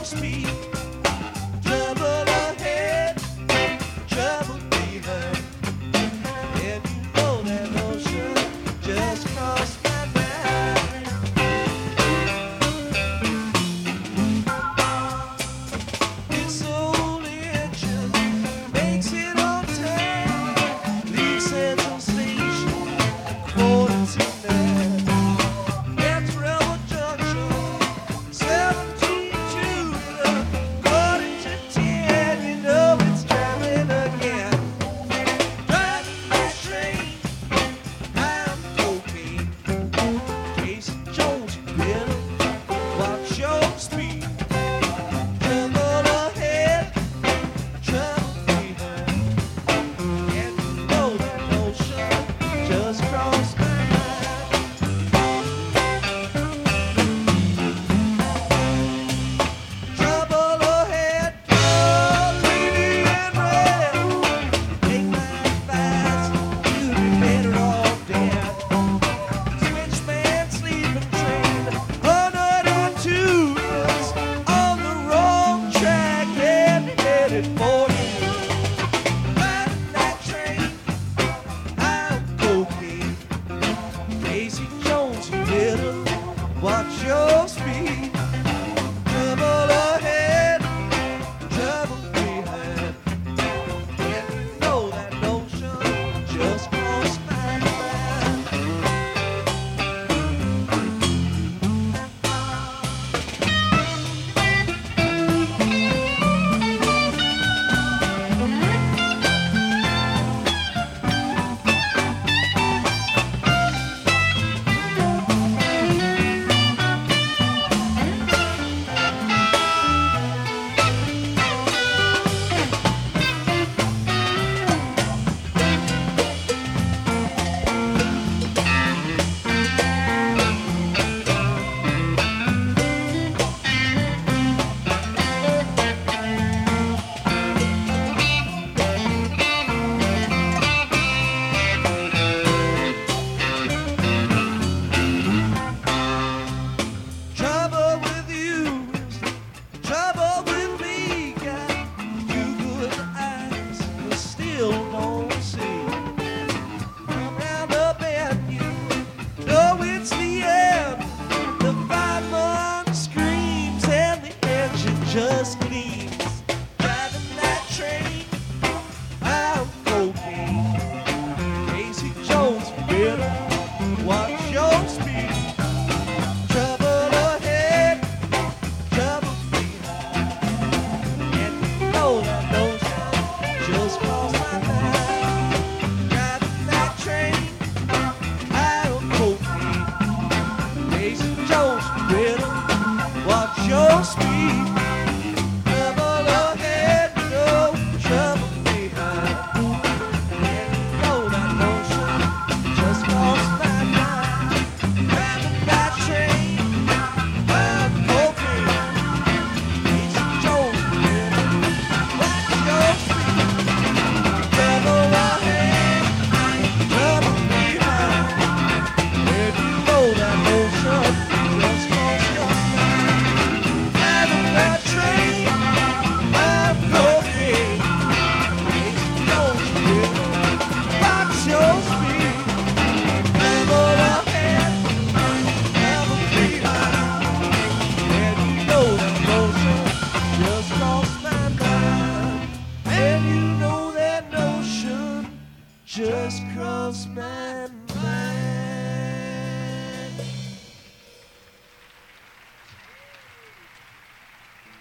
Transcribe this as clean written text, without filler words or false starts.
speed. Trouble ahead, trouble behind. And you know that notion just crossed my mind. This old engine makes it on time, leaves Central Station quarter to 9. That's Railroad Junction, 17 Judah, quarter to 10. You know it's traveling again. Driving this train, I'm cocaine. Casey Jones, you better watch your speed. Trouble ahead, trouble behind. And you know that notion just crossed my mind. Trouble ahead, greedy and red. Take my advice, you'd be better off dead. Switchman, sleeping train, 102 is on the wrong track and headed for you. Riding that train, I'm cocaine. Casey Jones, you better watch your speed. Trouble ahead, trouble behind. And you know that notion just crossed my mind. Trouble with you is trouble with me. Got two good eyes, but still don't see. Come round the bend, you know it's the end. The fireman screams and the engine just gleams. Driving that train, I'm cocaine. Casey Jones, you better watch your speed. Trouble ahead, trouble behind. And you know that notion just crossed my mind. Driving that train, I'm cocaine. Casey Jones, you better watch your speed. Trouble ahead, no trouble behind. And you know that notion just crossed my mind. Driving that train, I'm cocaine. Casey Jones, you better watch your speed. Trouble ahead, trouble behind. And you know that notion just crossed your mind. Driving that train, I'm cocaine. Casey Jones, you better watch your speed. Trouble ahead, trouble behind. And you know that notion just crossed my mind. And you know that notion just crossed my mind.